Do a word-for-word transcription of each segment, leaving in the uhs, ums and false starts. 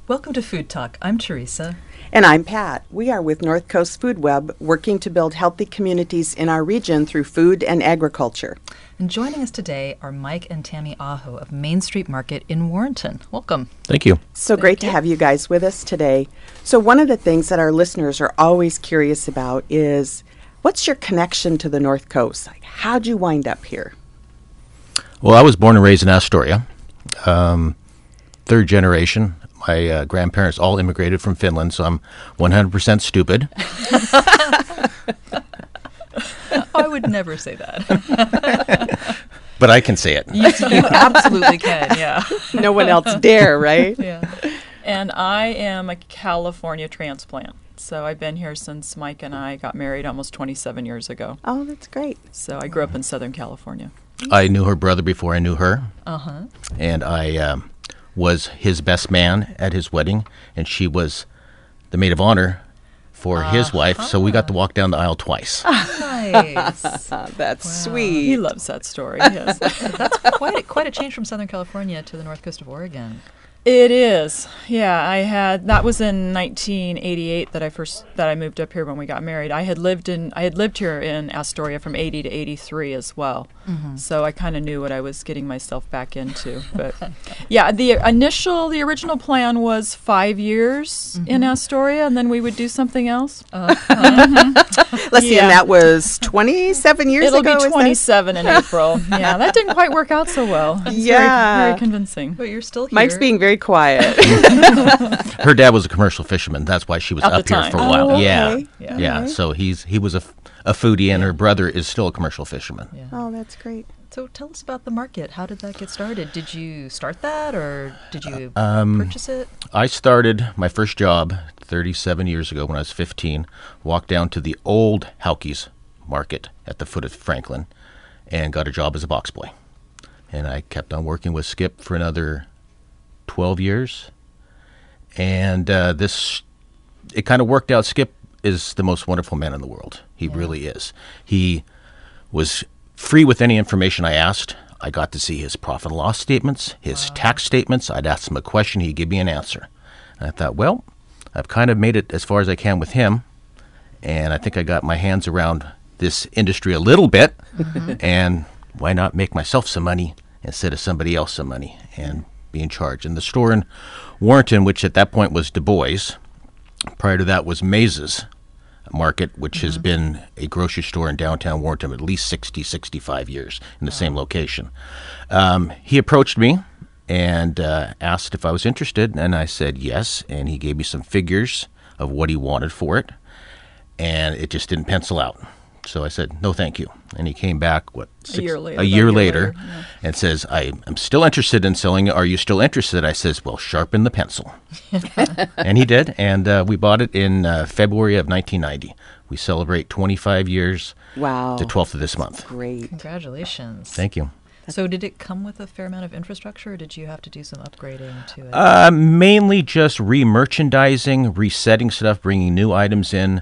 Welcome to Food Talk. I'm Teresa. And I'm Pat. We are with North Coast Food Web, working to build healthy communities in our region through food and agriculture. And joining us today are Mike and Tammy Aho of Main Street Market in Warrenton. Welcome. Thank you. So Thank great you. to have you guys with us today. So one of the things that our listeners are always curious about is, what's your connection to the North Coast? Like, how'd you wind up here? Well, I was born and raised in Astoria, um, third generation. My uh, grandparents all immigrated from Finland, so I'm one hundred percent stupid. I would never say that. But I can say it. You, you absolutely can, yeah. No one else dare, right? Yeah. And I am a California transplant. So I've been here since Mike and I got married almost twenty-seven years ago. Oh, that's great. So I grew up in Southern California. I knew her brother before I knew her, Uh-huh. and I um, was his best man at his wedding, and she was the maid of honor for his wife, so we got to walk down the aisle twice. Nice. Uh, that's Wow. sweet. He loves that story, yes. That's quite a, quite a change from Southern California to the north coast of Oregon. It is. Yeah, I had that was in nineteen eighty-eight that I first that I moved up here when we got married. I had lived in I had lived here in Astoria from eighty to eighty-three as well. Mm-hmm. So I kind of knew what I was getting myself back into. But yeah, the initial the original plan was five years in Astoria, and then we would do something else. Let's see, Yeah. and that was twenty-seven years It'll ago, is be that? twenty-seven in April. Yeah, that didn't quite work out so well. It was Yeah. very, very convincing. But you're still here. Mike's being very quiet. Her dad was a commercial fisherman. That's why she was At the up here time. for a while. Oh, Yeah, okay. Yeah. yeah. Alright. So he's he was a, f- a foodie, and her brother is still a commercial fisherman. Yeah. Oh, that's great. So tell us about the market. How did that get started? Did you start that, or did you Um, purchase it? I started my first job thirty-seven years ago when I was fifteen, walked down to the old Halke's market at the foot of Franklin, and got a job as a box boy. And I kept on working with Skip for another twelve years. And uh, this, it kind of worked out. Skip is the most wonderful man in the world. He Yeah. really is. He was free with any information I asked. I got to see his profit and loss statements, his tax statements. I'd ask him a question, he'd give me an answer. And I thought, well, I've kind of made it as far as I can with him, and I think I got my hands around this industry a little bit, and why not make myself some money instead of somebody else some money and be in charge? And the store in Warrenton, which at that point was Du Bois, prior to that was Maze's Market, which has been a grocery store in downtown Warrenton at least sixty, sixty-five years in the same location. Um, he approached me and uh, asked if I was interested, and I said yes, and he gave me some figures of what he wanted for it, and it just didn't pencil out. So I said, no, thank you. And he came back, what, six, year later, a about year a year later, later, yeah. and says, I am still interested in selling it. Are you still interested? I says, well, sharpen the pencil. And he did, and uh, we bought it in uh, February of nineteen ninety. We celebrate twenty-five years Wow. the twelfth of this month. Great. Congratulations. Thank you. So did it come with a fair amount of infrastructure, or did you have to do some upgrading to it? Uh, mainly just re-merchandising, resetting stuff, bringing new items in,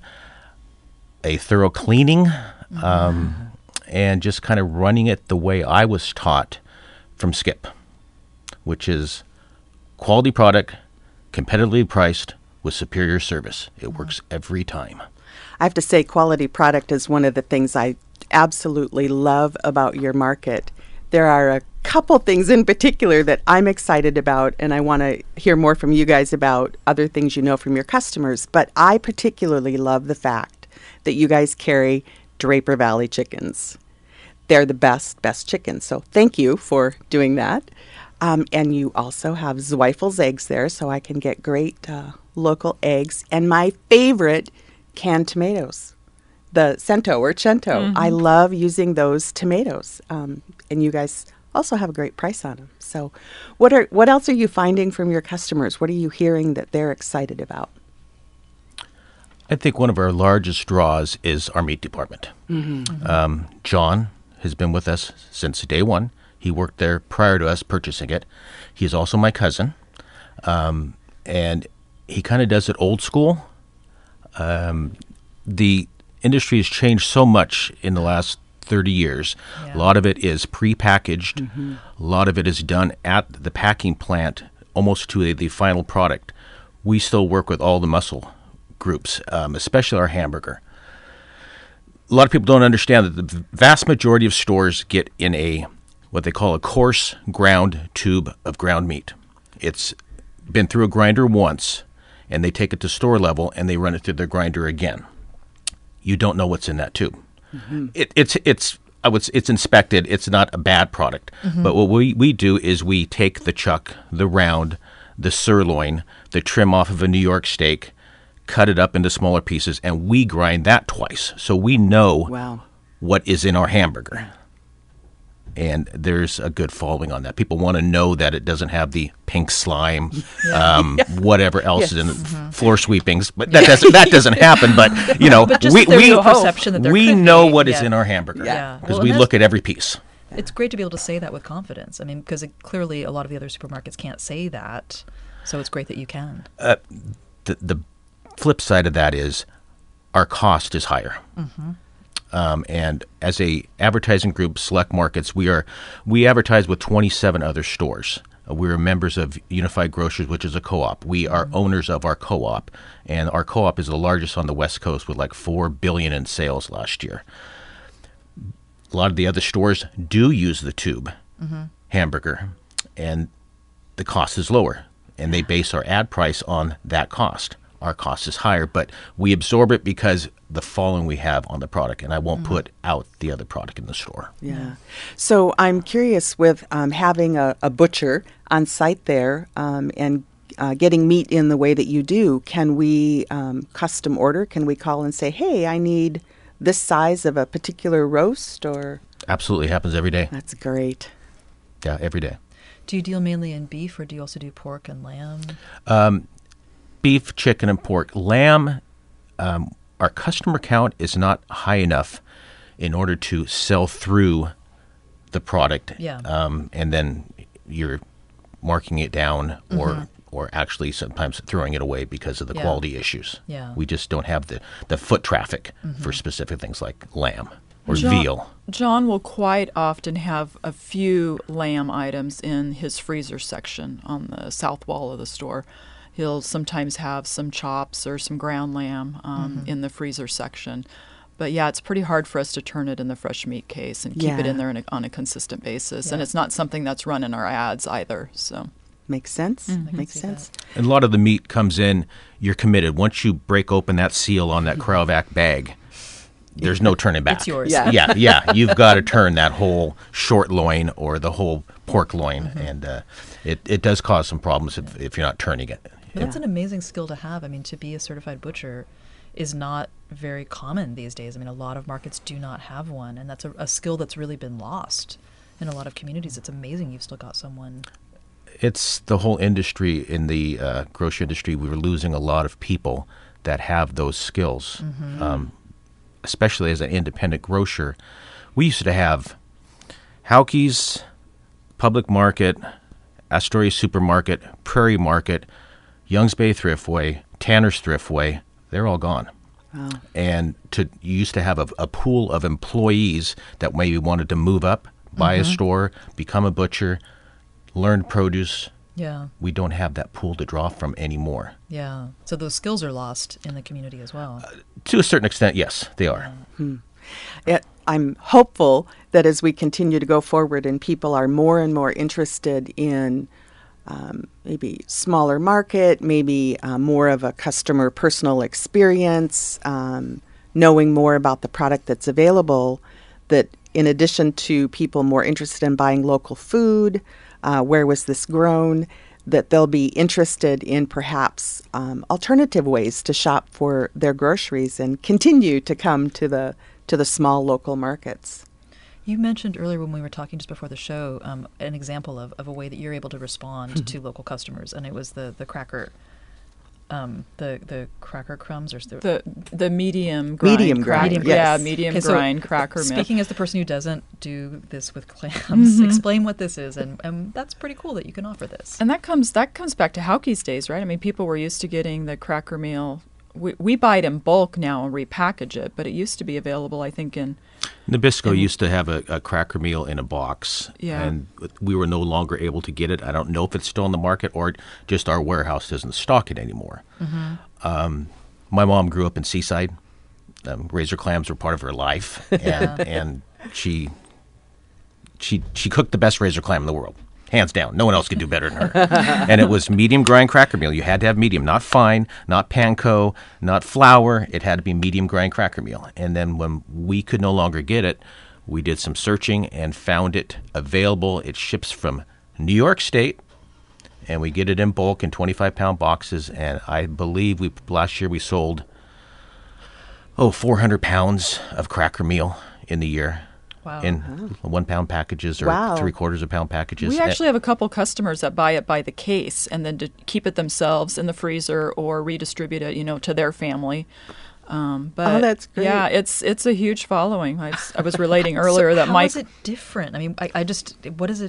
a thorough cleaning, um, and just kind of running it the way I was taught from Skip, which is quality product, competitively priced, with superior service. It works every time. I have to say, quality product is one of the things I absolutely love about your market. There are a couple things in particular that I'm excited about, and I want to hear more from you guys about other things you know from your customers. But I particularly love the fact that you guys carry Draper Valley chickens. They're the best, best chickens. So thank you for doing that. Um, and you also have Zweifel's eggs there, so I can get great uh, local eggs. And my favorite, canned tomatoes, the Cento or Cento. Mm-hmm. I love using those tomatoes. Um, and you guys also have a great price on them. So what are what else are you finding from your customers? What are you hearing that they're excited about? I think one of our largest draws is our meat department. Mm-hmm. Um, John has been with us since day one. He worked there prior to us purchasing it. He's also my cousin, um, and he kind of does it old school. Um, the industry has changed so much in the last thirty years. Yeah. A lot of it is prepackaged. Mm-hmm. A lot of it is done at the packing plant, almost to a, the final product, we still work with all the muscle groups, um, especially our hamburger. A lot of people don't understand that the vast majority of stores get in a what they call a coarse ground tube of ground meat. It's been through a grinder once, and they take it to store level and they run it through their grinder again. You don't know what's in that tube. Mm-hmm. It, it's it's I would it's inspected. It's not a bad product, mm-hmm. but what we, we do is we take the chuck, the round, the sirloin, the trim off of a New York steak, cut it up into smaller pieces, and we grind that twice. So we know wow. what is in our hamburger. And there's a good following on that. People want to know that it doesn't have the pink slime, yeah. um, yeah. whatever else yes. is in mm-hmm. floor sweepings. But that doesn't that doesn't happen. But you know, but we we, perception that there we could know be. what yeah. is in our hamburger because yeah. yeah. well, we look at every piece. It's great to be able to say that with confidence. I mean, because it, clearly a lot of the other supermarkets can't say that, so it's great that you can. Uh, the the flip side of that is our cost is higher. Mm-hmm. Um, and as a advertising group, Select Markets, we are we advertise with twenty-seven other stores. Uh, we're members of Unified Grocers, which is a co-op. We are mm-hmm. owners of our co-op, and our co-op is the largest on the West Coast with like four billion dollars in sales last year. A lot of the other stores do use the tube mm-hmm. hamburger, and the cost is lower, and they base our ad price on that cost. Our cost is higher, but we absorb it because the following we have on the product, and I won't mm-hmm. put out the other product in the store. Yeah. So I'm curious with um, having a, a butcher on site there um, and uh, getting meat in the way that you do, can we um, custom order? Can we call and say, hey, I need this size of a particular roast? Or absolutely happens every day. That's great. Yeah, every day. Do you deal mainly in beef, or do you also do pork and lamb? Um, beef, chicken, and pork. Lamb, um, our customer count is not high enough in order to sell through the product. Yeah. Um, and then you're marking it down or mm-hmm. or actually sometimes throwing it away because of the yeah. quality issues. Yeah. We just don't have the, the foot traffic mm-hmm. for specific things like lamb or John, veal. John will quite often have a few lamb items in his freezer section on the south wall of the store. He'll sometimes have some chops or some ground lamb um, mm-hmm. in the freezer section. But yeah, it's pretty hard for us to turn it in the fresh meat case and keep yeah. it in there in a, on a consistent basis. Yeah. And it's not something that's run in our ads either. So Makes sense. Mm-hmm. Makes sense. That. And a lot of the meat comes in, you're committed. Once you break open that seal on that Cryovac bag, there's no turning back. It's yours. Yeah. yeah, yeah. You've got to turn that whole short loin or the whole pork loin, mm-hmm. and uh, it, it does cause some problems if, if you're not turning it. But that's an amazing skill to have. I mean, to be a certified butcher is not very common these days. I mean, a lot of markets do not have one, and that's a, a skill that's really been lost in a lot of communities. It's amazing you've still got someone. It's the whole industry in the uh, grocery industry. We were losing a lot of people that have those skills, mm-hmm. um, especially as an independent grocer. We used to have Hauke's, Public Market, Astoria Supermarket, Prairie Market, Youngs Bay Thriftway, Tanner's Thriftway. They're all gone. Wow. And to you used to have a, a pool of employees that maybe wanted to move up, buy mm-hmm. a store, become a butcher, learn produce. Yeah. We don't have that pool to draw from anymore. Yeah. So those skills are lost in the community as well. Uh, to a certain extent, yes, they are. Yeah. Hmm. It, I'm hopeful that as we continue to go forward and people are more and more interested in um, maybe smaller market, maybe uh, more of a customer personal experience, um, knowing more about the product that's available, that in addition to people more interested in buying local food, uh, where was this grown, that they'll be interested in perhaps um, alternative ways to shop for their groceries and continue to come to the to the small local markets. You mentioned earlier when we were talking just before the show um, an example of, of a way that you're able to respond mm-hmm. to local customers, and it was the the cracker, um, the the cracker crumbs or the the, the medium grind medium grind, cracker, yes. yeah, medium okay, grind so cracker milk. Speaking as the person who doesn't do this with clams, mm-hmm. explain what this is, and, and that's pretty cool that you can offer this. And that comes that comes back to Hauke's days, right? I mean, people were used to getting the cracker meal we, we buy it in bulk now and repackage it, but it used to be available, I think, in Nabisco And- used to have a, a cracker meal in a box, Yeah. and we were no longer able to get it. I don't know if it's still in the market or just our warehouse doesn't stock it anymore. Um, my mom grew up in Seaside. Um, razor clams were part of her life, and, and she she she cooked the best razor clam in the world, hands down. No one else could do better than her. And it was medium grind cracker meal. You had to have medium, not fine, not panko, not flour. It had to be medium grind cracker meal. And then when we could no longer get it, we did some searching and found it available. It ships from New York State, and we get it in bulk in twenty-five pound boxes. And I believe we last year we sold oh four hundred pounds of cracker meal in the year. Wow. In one pound packages or Wow. three quarters of pound packages. We And- actually have a couple customers that buy it by the case and then to keep it themselves in the freezer or redistribute it, you know, to their family. Um, but Oh, that's great. Yeah, it's it's a huge following. I, was- I was relating earlier so that how Mike. is it different? I mean, I, I just what is it?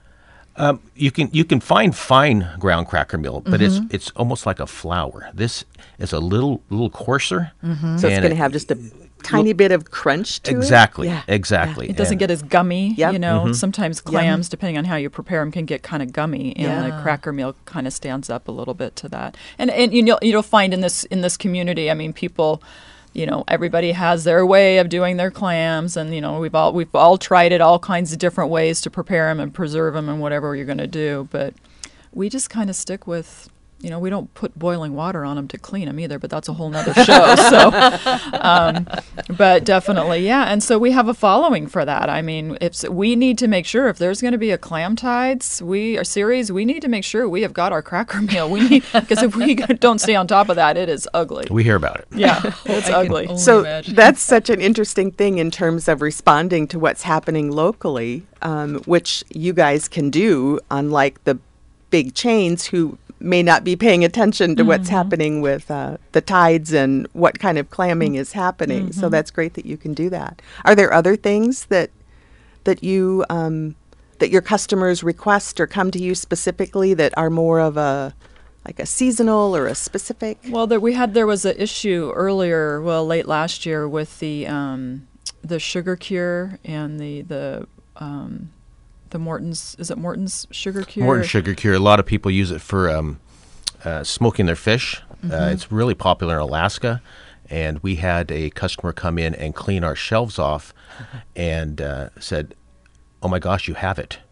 Um, you can you can find fine ground cracker meal, but Mm-hmm. it's it's almost like a flour. This is a little little coarser. Mm-hmm. So it's and going to it- have just a tiny bit of crunch to exactly it. Yeah. exactly. It doesn't And get as gummy, Yep. you know. Mm-hmm. Sometimes clams, depending on how you prepare them, can get kind of gummy, and Yeah. the cracker meal kind of stands up a little bit to that. And and you know you'll find in this in this community, I mean, people, you know, everybody has their way of doing their clams, and you know we've all we've all tried it, all kinds of different ways to prepare them and preserve them and whatever you're going to do. But we just kind of stick with. You know, we don't put boiling water on them to clean them either, but that's a whole nother show. So, um, but definitely, yeah. And so we have a following for that. I mean, if we need to make sure if there's going to be a clam tides we a series, we need to make sure we have got our cracker meal. We need because if we don't stay on top of that, it is ugly. we hear about it. Yeah, it's I can ugly. only So imagine. that's such an interesting thing in terms of responding to what's happening locally, um, which you guys can do, unlike the big chains who may not be paying attention to what's happening with uh, the tides and what kind of clamming is happening. So that's great that you can do that. Are there other things that that you um, that your customers request or come to you specifically that are more of a like a seasonal or a specific? Well, there, we had there was an issue earlier, well, late last year with the um, the sugar cure and the the um, the Morton's. Is it Morton's sugar cure? Morton Sugar Cure. A lot of people use it for um, uh, smoking their fish. Uh, it's really popular in Alaska, and we had a customer come in and clean our shelves off, and uh, said, "Oh my gosh, you have it!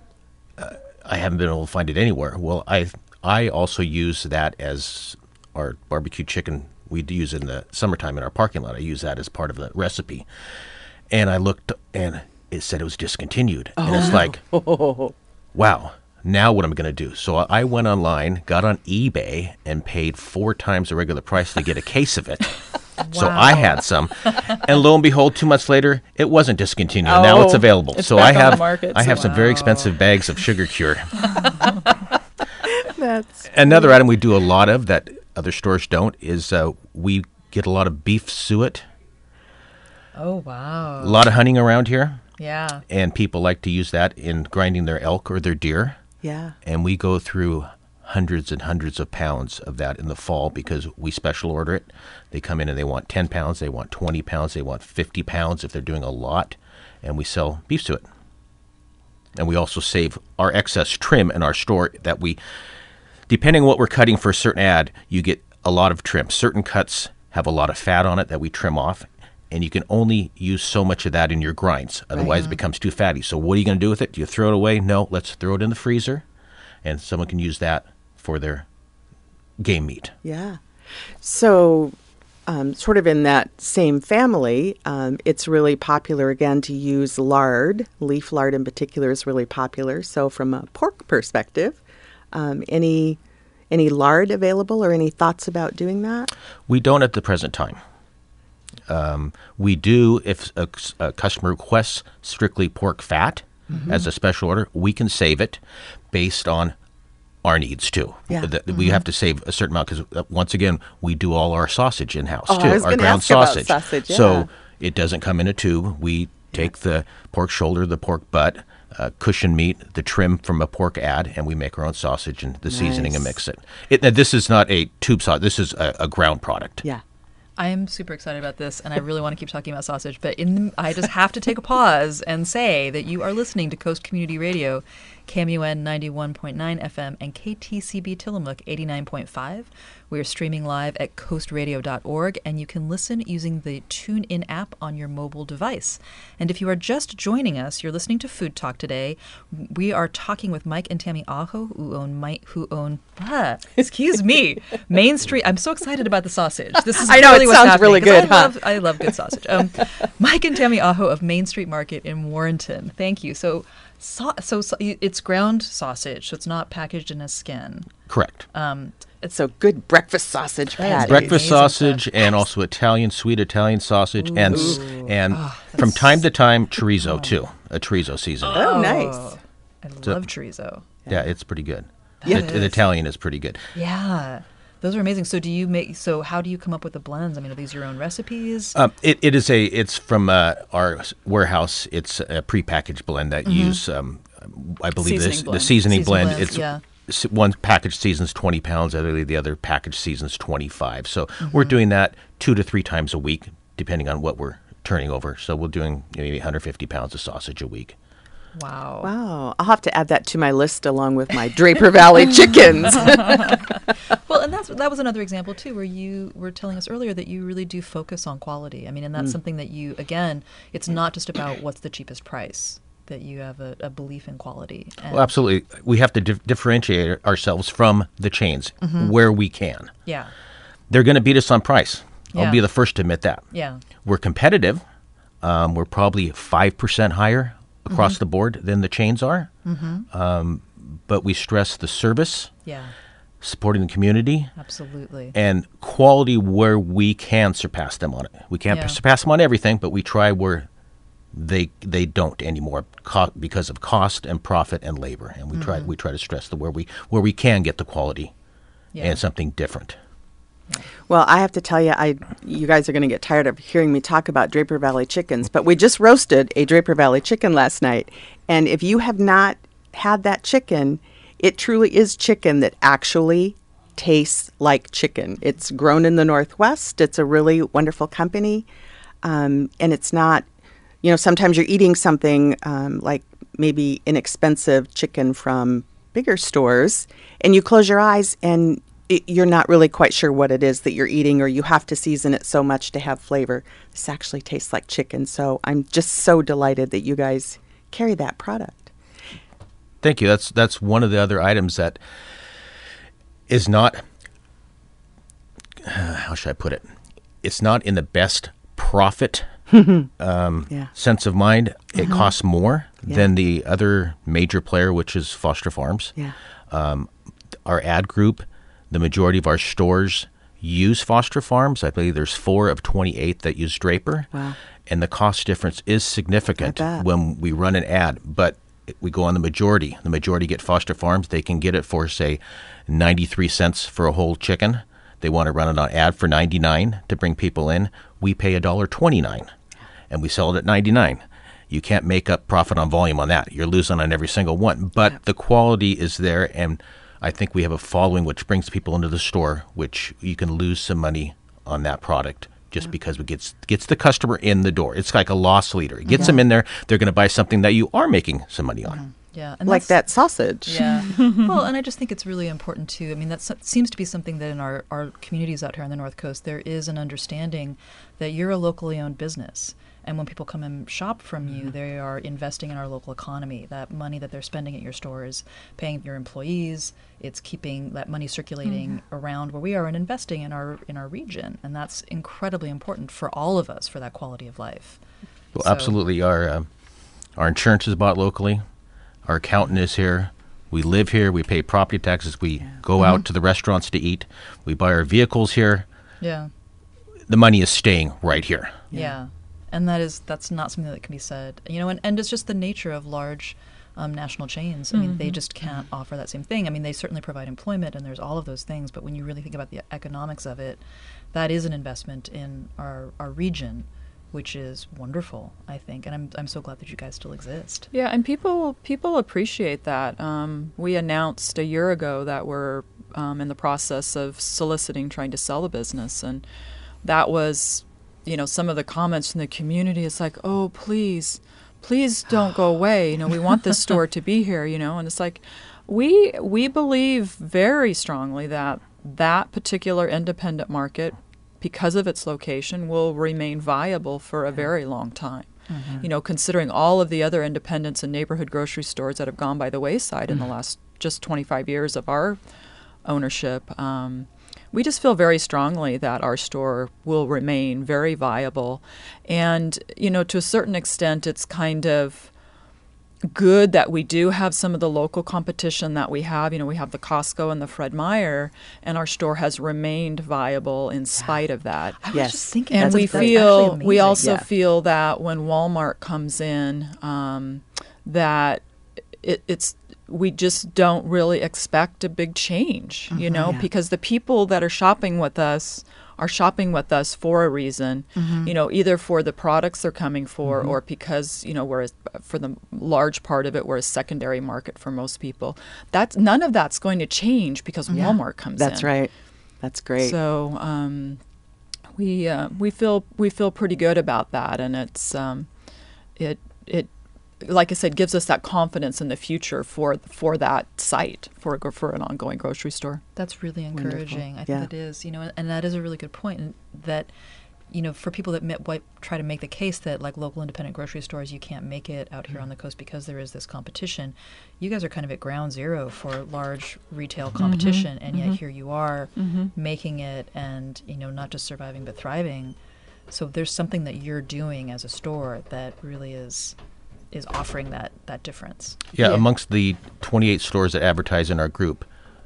Uh, I haven't been able to find it anywhere." Well, I I also use that as our barbecue chicken. We do use it in the summertime in our parking lot. I use that as part of the recipe, and I looked and it said it was discontinued, and it's like, wow, now what am I going to do? So I went online, got on eBay, and paid four times the regular price to get a case of it. So I had some, and lo and behold, two months later, it wasn't discontinued. Now it's Oh, available. it's so back I on the have market, I have so- some very expensive bags of Sugar Cure. That's Another item we do a lot of that other stores don't is uh, we get a lot of beef suet. Oh wow. A lot of hunting around here, Yeah. and people like to use that in grinding their elk or their deer. yeah. And we go through hundreds and hundreds of pounds of that in the fall because we special order it. They come in and they want ten pounds, they want twenty pounds, they want fifty pounds if they're doing a lot, and we sell beef suet. And we also save our excess trim in our store that we, depending on what we're cutting for a certain ad, you get a lot of trim. Certain cuts have a lot of fat on it that we trim off, and you can only use so much of that in your grinds. Otherwise, it becomes too fatty. So what are you going to do with it? Do you throw it away? No, let's throw it in the freezer, and someone can use that for their game meat. Yeah. So, um, sort of in that same family, um, it's really popular again to use lard. Leaf lard in particular is really popular. So, from a pork perspective, um, any any lard available or any thoughts about doing that? We don't at the present time. Um, we do if a, a customer requests strictly pork fat as a special order, we can save it based on our needs too. Yeah. That We have to save a certain amount because once again, we do all our sausage in house Oh, I too. was Our gonna ground ask about sausage. sausage, yeah. So it doesn't come in a tube. We take the pork shoulder, the pork butt, uh, cushion meat, the trim from a pork ad, and we make our own sausage and the seasoning and Nice. mix it. it. Now, this is not a tube sausage. This is a, a ground product. Yeah. I am super excited about this, and I really want to keep talking about sausage. But in the, I just have to take a pause and say that you are listening to Coast Community Radio, K M U N ninety-one point nine F M and K T C B Tillamook eighty-nine point five. We are streaming live at coast radio dot org, and you can listen using the TuneIn app on your mobile device. And if you are just joining us, you're listening to Food Talk today. We are talking with Mike and Tammy Aho, who own Mike, who own ah, excuse me, Main Street. I'm so excited about the sausage. This is I know, really it what's sounds happening, really 'cause good, I huh? love, I love good sausage. Um, Mike and Tammy Aho of Main Street Market in Warrenton. Thank you. So, so, so, so it's ground sausage, so it's not packaged in a skin. Correct. Um, It's so good breakfast sausage That is patty. Breakfast amazing sausage stuff. and also Italian, sweet Italian sausage, and s- Ooh. and Oh, from that's- time to time chorizo too, a chorizo seasoning. Oh, nice. I So- love chorizo. Yeah, it's pretty good. Yeah. The, the Italian is pretty good. Yeah. Those are amazing. So do you make, so how do you come up with the blends? I mean, are these your own recipes? Um, it, it is a it's from uh, our s- warehouse. It's a prepackaged blend that use um, I believe Seasoning this the blend. seasoning Seasoning blend. blends, It's yeah. s- one package seasons twenty pounds. I believe the other package seasons twenty five. So we're doing that two to three times a week, depending on what we're turning over. So we're doing maybe one hundred fifty pounds of sausage a week. Wow. Wow. I'll have to add that to my list along with my Draper Valley chickens. Well, and that's that was another example too, where you were telling us earlier that you really do focus on quality. I mean, and that's something that you, again, it's not just about what's the cheapest price. That you have a, a belief in quality. And Well, absolutely. We have to dif- differentiate ourselves from the chains where we can. Yeah. They're going to beat us on price. Yeah. I'll be the first to admit that. Yeah. We're competitive. Um, we're probably five percent higher across the board than the chains are. Um, but we stress the service, Yeah. supporting the community, Absolutely. and quality where we can surpass them on it. We can't Yeah. surpass them on everything, but we try where they they don't anymore co- because of cost and profit and labor. And we try we try to stress the where we where we can get the quality Yeah. and something different. Well, I have to tell you, I you guys are going to get tired of hearing me talk about Draper Valley chickens, but we just roasted a Draper Valley chicken last night, and if you have not had that chicken, it truly is chicken that actually tastes like chicken. It's grown in the Northwest. It's a really wonderful company, um, and it's not. You know, sometimes you're eating something um, like maybe inexpensive chicken from bigger stores, and you close your eyes and it, you're not really quite sure what it is that you're eating, or you have to season it so much to have flavor. This actually tastes like chicken, so I'm just so delighted that you guys carry that product. Thank you. That's that's one of the other items that is not. Uh, how should I put it? It's not in the best profit um, Yeah. sense of mind. It costs more Yeah. than the other major player, which is Foster Farms. Yeah. Our ad group, the majority of our stores use Foster Farms. I believe there's four of twenty-eight that use Draper. Wow. And the cost difference is significant I bet. when we run an ad. But we go on the majority. The majority get Foster Farms. They can get it for, say, ninety-three cents for a whole chicken. They want to run it on ad for ninety-nine to bring people in. We pay one dollar twenty-nine, and we sell it at ninety-nine. You can't make up profit on volume on that. You're losing on every single one. But the quality is there, and I think we have a following which brings people into the store, which you can lose some money on that product just because it gets gets the customer in the door. It's like a loss leader. It gets them in there. They're going to buy something that you are making some money on. Yeah. And Like that's- that sausage. Yeah. Well, and I just think it's really important too. I mean, that seems to be something that in our, our communities out here on the North Coast, there is an understanding that you're a locally owned business. And when people come and shop from you, they are investing in our local economy. That money that they're spending at your store is paying your employees. It's keeping that money circulating around where we are and investing in our in our region. And that's incredibly important for all of us for that quality of life. Well, So- absolutely. Our uh, our insurance is bought locally. Our accountant is here. We live here. We pay property taxes. We go out to the restaurants to eat. We buy our vehicles here. Yeah. The money is staying right here. Yeah. And that is that's not something that can be said. You know, and, and it's just the nature of large um, national chains. I mean, they just can't offer that same thing. I mean, they certainly provide employment and there's all of those things, but when you really think about the economics of it, that is an investment in our, our region which is wonderful, I think. And I'm I'm so glad that you guys still exist. Yeah, and people people appreciate that. Um, we announced a year ago that we're um, in the process of soliciting, trying to sell the business, and that was, you know, some of the comments from the community. It's like, oh, please, please don't go away. You know, we want this store to be here. You know, and it's like, we we believe very strongly that that particular independent market, because of its location, will remain viable for a very long time. Mm-hmm. You know, considering all of the other independents and neighborhood grocery stores that have gone by the wayside mm-hmm. in the last just twenty-five years of our ownership, um, we just feel very strongly that our store will remain very viable. And, you know, to a certain extent, it's kind of good that we do have some of the local competition that we have. You know, we have the Costco and the Fred Meyer, and our store has remained viable in spite of that. I was Yes. just thinking, And that's, we that's actually feel, amazing. we also Yeah. feel that when Walmart comes in, um, that it, it's, we just don't really expect a big change, you know, Yeah. because the people that are shopping with us are shopping with us for a reason, Mm-hmm. you know, either for the products they're coming for or because, you know, we're, a- for the large part of it, we're a secondary market for most people. That's, none of that's going to change because Yeah. Walmart comes That's in. right. That's great. So um, we uh, we feel we feel pretty good about that, and it's um, it it like I said, gives us that confidence in the future for for that site for a, for an ongoing grocery store. That's really Wonderful. encouraging. I think Yeah. it is, you know, and that is a really good point. And that, you know, for people that met, what, try to make the case that like local independent grocery stores, you can't make it out here on the coast because there is this competition. You guys are kind of at ground zero for large retail competition, and yet here you are making it, and you know, not just surviving but thriving. So there's something that you're doing as a store that really is is offering that that difference. Yeah, Yeah. amongst the twenty-eight stores that advertise in our group,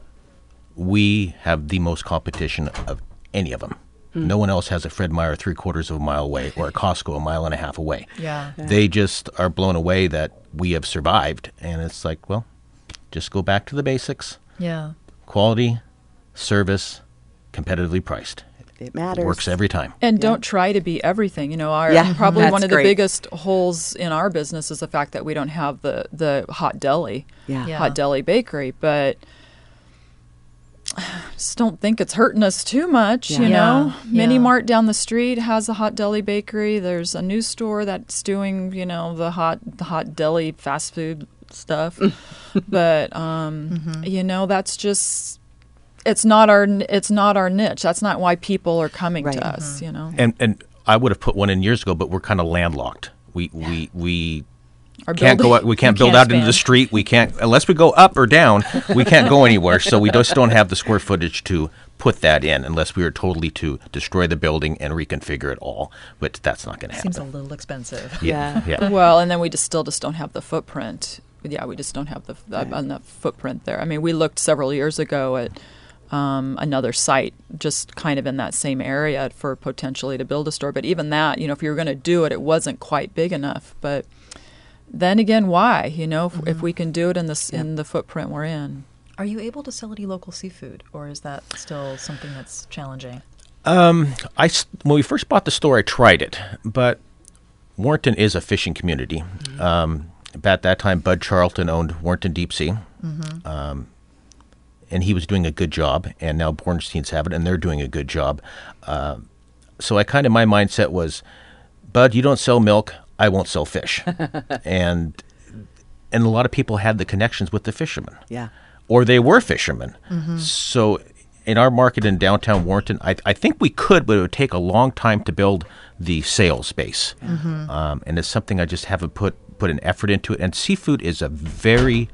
we have the most competition of any of them. No one else has a Fred Meyer three quarters of a mile away or a Costco a mile and a half away. Yeah. They just are blown away that we have survived. And it's like, well, just go back to the basics. Yeah. Quality, service, competitively priced. It matters. Works every time. And don't try to be everything. You know, our Yeah, probably that's one of the great. biggest holes in our business is the fact that we don't have the the hot deli, Yeah. Yeah. hot deli bakery. But I just don't think it's hurting us too much. Yeah. You know, Yeah, Mini yeah. Mart down the street has a hot deli bakery. There's a new store that's doing, you know, the hot the hot deli fast food stuff. But um, Mm-hmm. you know, that's just. It's not our it's not our niche. That's not why people are coming Right. to us. You know, And and I would have put one in years ago, but we're kind of landlocked. We we we our can't go building- out. We can't we build out into the expand. street. We can't unless we go up or down. We can't go anywhere. So we just don't have the square footage to put that in, unless we were totally to destroy the building and reconfigure it all. But that's not going to happen. Seems a little expensive. yeah, Yeah. yeah. Well, and then we just still just don't have the footprint. Yeah, we just don't have the, the enough footprint there. I mean, we looked several years ago at um, another site just kind of in that same area for potentially to build a store. But even that, you know, if you were going to do it, it wasn't quite big enough. But then again, why? You know, if, if we can do it in this in the footprint we're in. Are you able to sell any local seafood, or is that still something that's challenging? I s- when we first bought the store, I tried it, but Warrenton is a fishing community. Um, at that time, Bud Charlton owned Warrenton Deep Sea, um, and he was doing a good job. And now Bornstein's have it, and they're doing a good job. Uh, so I kind of my mindset was, Bud, you don't sell milk, I won't sell fish, and and a lot of people had the connections with the fishermen. Yeah. Or they were fishermen. So in our market in downtown Warrenton, I, I think we could, but it would take a long time to build the sales base. Um, and it's something I just haven't put, put an effort into it. And seafood is a very,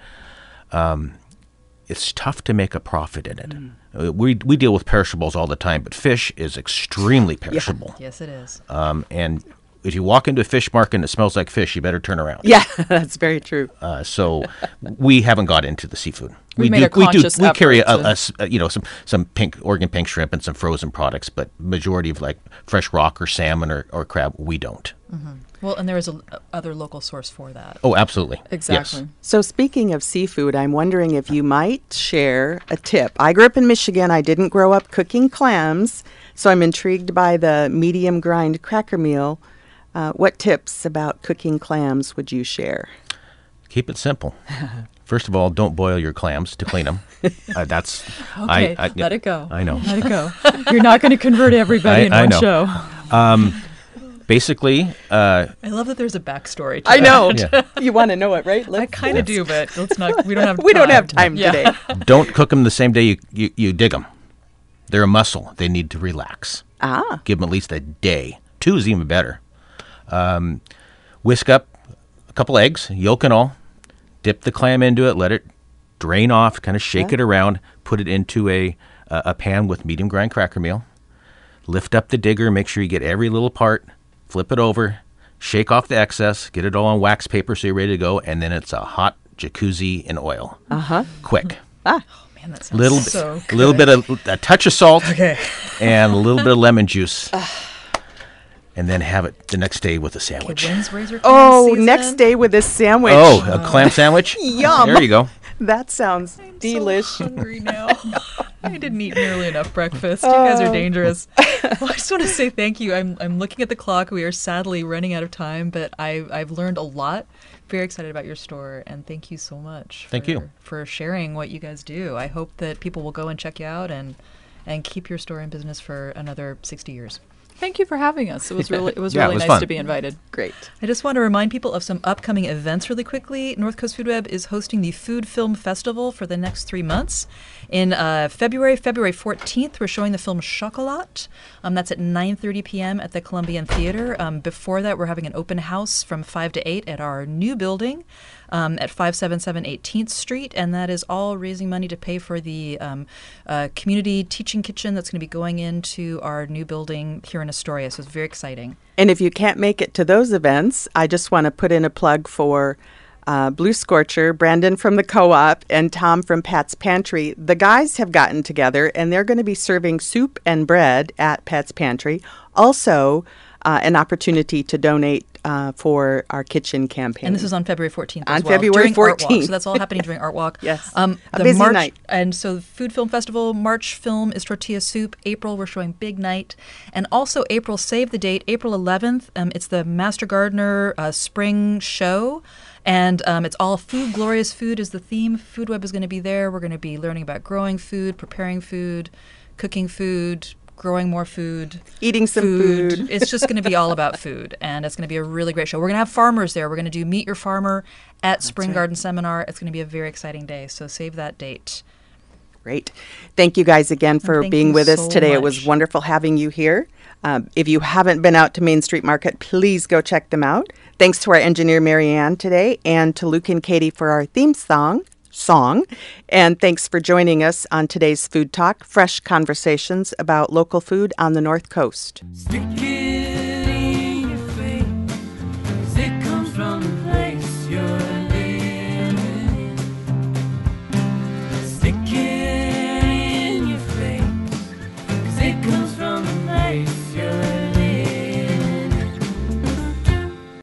um, it's tough to make a profit in it. Uh, we, we deal with perishables all the time, but fish is extremely perishable. Yes, it is. Um, and if you walk into a fish market and it smells like fish, you better turn around. Yeah, that's very true. Uh, so we haven't got into the seafood. We made a we do conscious we carry a, effort to- a s- a- you know some some pink Oregon pink shrimp and some frozen products, but majority of like fresh rock or salmon or, or crab we don't. Well, and there is a other local source for that. Oh, absolutely. Exactly. Yes. So speaking of seafood, I'm wondering if you might share a tip. I grew up in Michigan. I didn't grow up cooking clams, so I'm intrigued by the medium grind cracker meal. Uh, what tips about cooking clams would you share? Keep it simple. First of all, don't boil your clams to clean them. Uh, that's Okay, I, I, let it go. I know. Let it go. You're not going to convert everybody I- in I one know. show. Basically, uh, I love that there's a backstory to I that. know. Yeah. You want to know it, right? I Let's- kind of do, but let's not. We don't have. We don't time. have time Yeah. today. don't cook them the same day you, you, you dig them. They're a muscle. They need to relax. Ah, Give them at least a day. Two is even better. Um, whisk up a couple eggs, yolk and all. Dip the clam into it. Let it drain off. Kind of shake Yeah. it around. Put it into a a a pan with medium grind cracker meal. Lift up the digger. Make sure you get every little part. Flip it over. Shake off the excess. Get it all on wax paper so you're ready to go. And then it's a hot jacuzzi in oil. uh huh. Quick. Man, that sounds Little so bit, good. a little bit of a touch of salt. Okay. And a little bit of lemon juice. And then have it the next day with a sandwich. Okay, when's Razor Clam Oh, season? next day with a sandwich. Oh, a clam sandwich? Yum. There you go. That sounds I'm delish. so hungry now. I didn't eat nearly enough breakfast. You guys are dangerous. Well, I just want to say thank you. I'm I'm looking at the clock. We are sadly running out of time, but I I've learned a lot. Very excited about your store, and thank you so much. Thank for, you. for sharing what you guys do. I hope that people will go and check you out and and keep your store in business for another sixty years. Thank you for having us. It was really, it was Yeah, it really was nice fun. to be invited. Great. I just want to remind people of some upcoming events really quickly. North Coast Food Web is hosting the Food Film Festival for the next three months. In uh, February, February fourteenth, we're showing the film Chocolat. Um, that's at nine thirty p.m. at the Columbian Theater. Um, before that, we're having an open house from five to eight at our new building um, at five seventy-seven eighteenth Street, and that is all raising money to pay for the um, uh, community teaching kitchen that's going to be going into our new building here in Astoria. So it's very exciting. And if you can't make it to those events, I just want to put in a plug for uh, Blue Scorcher, Brandon from the Co-op, and Tom from Pat's Pantry. The guys have gotten together, and they're going to be serving soup and bread at Pat's Pantry. Also, uh, an opportunity to donate uh, for our kitchen campaign. And this is on February fourteenth On as well. February during Art Walk. fourteenth. So that's all happening during Art Walk. Yes. Um, A the busy March, night. And so the Food Film Festival, March film is Tortilla Soup. April, we're showing Big Night. And also April, save the date, April eleventh. Um, it's the Master Gardener uh, Spring Show. And um, it's all food. Glorious food is the theme. Food Web is going to be there. We're going to be learning about growing food, preparing food, cooking food, growing more food, Eating some food. It's just going to be all about food, and it's going to be a really great show. We're going to have farmers there. We're going to do Meet Your Farmer at Spring right. Garden Seminar. It's going to be a very exciting day, so save that date. Great. Thank you guys again for thank being you with us so today. It was much. wonderful having you here. Um, if you haven't been out to Main Street Market, please go check them out. Thanks to our engineer, Marianne, today, and to Luke and Katie for our theme song. song. And thanks for joining us on today's Food Talk, fresh conversations about local food on the North Coast. Sticky